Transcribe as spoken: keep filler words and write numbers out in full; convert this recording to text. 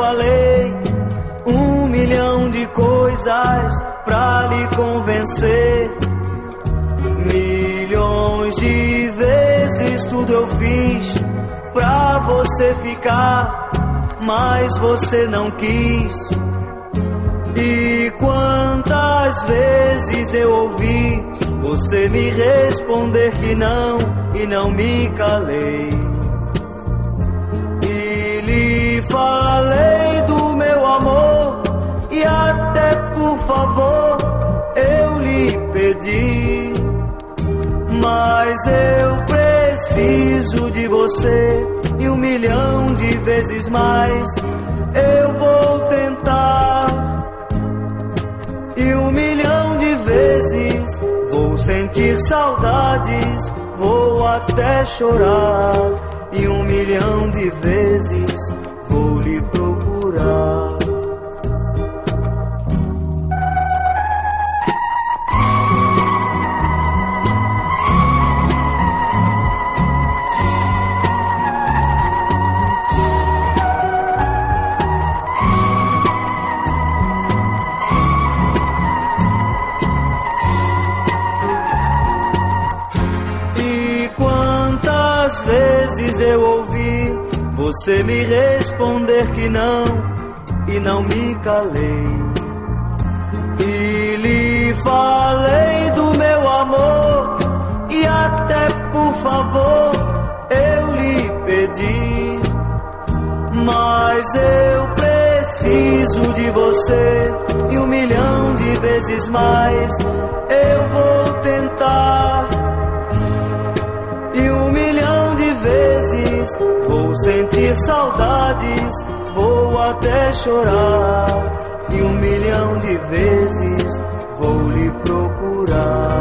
falei um milhão de coisas pra lhe convencer. Milhões de vezes tudo eu fiz pra você ficar, mas você não quis. E quantas vezes eu ouvi você me responder que não, e não me calei. E lhe falei do meu amor, e até por favor eu lhe pedi. Mas eu preciso de você, e um milhão de vezes mais eu vou tentar. E um milhão de vezes vou sentir saudades, vou até chorar. E um milhão de vezes vou lhe procurar. Vezes eu ouvi você me responder que não, e não me calei. E lhe falei do meu amor, e até por favor eu lhe pedi. Mas eu preciso de você, e um milhão de vezes mais eu vou tentar. E um milhão de vezes vou sentir saudades, vou até chorar. E um milhão de vezes vou lhe procurar.